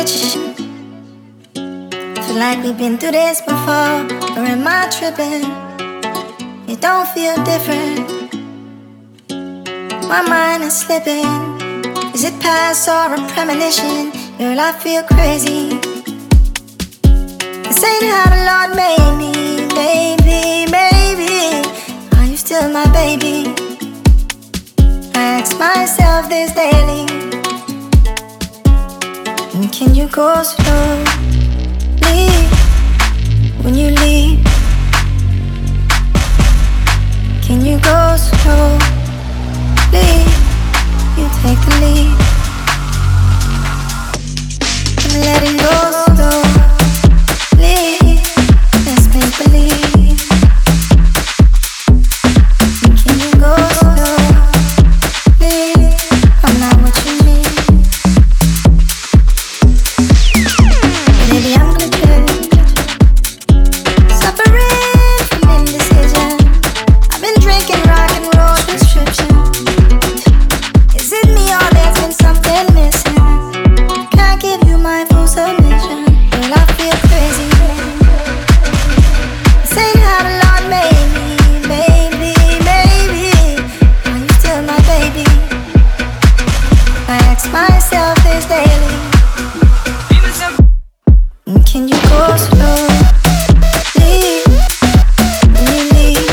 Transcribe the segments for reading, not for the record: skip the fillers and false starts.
switch. Feel like we've been through this before, or am I tripping? It don't feel different. My mind is slipping. Is it past or a premonition? Girl, I feel crazy. This ain't how the Lord made me. Baby, baby, are you still my baby? I ask myself this daily. And can you go slowly when you leave? Can you go slowly? You take the lead. I'm letting go slowly. Let's make believe. Can you go slowly? I'm not what you need. Baby, I'm gonna trip. Suffering from indecision. I've been drinking rock and roll prescription. Is it me or there's been something missing? Can't give you my full submission. Girl, I feel crazy. This ain't how the Lord made me. Baby, baby, are you still my baby? I ask myself this daily. Can you go slowly when you leave?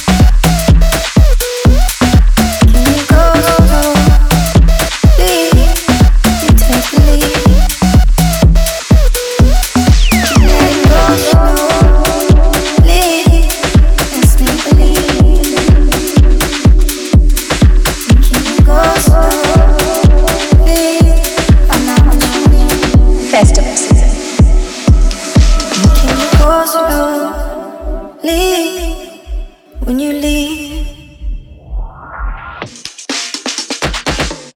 Can you go slowly? You take the lead. Let it go slowly. Let's make believe. Can you go slowly? I'm not what you need. Festival season. Can you go slowly when you leave?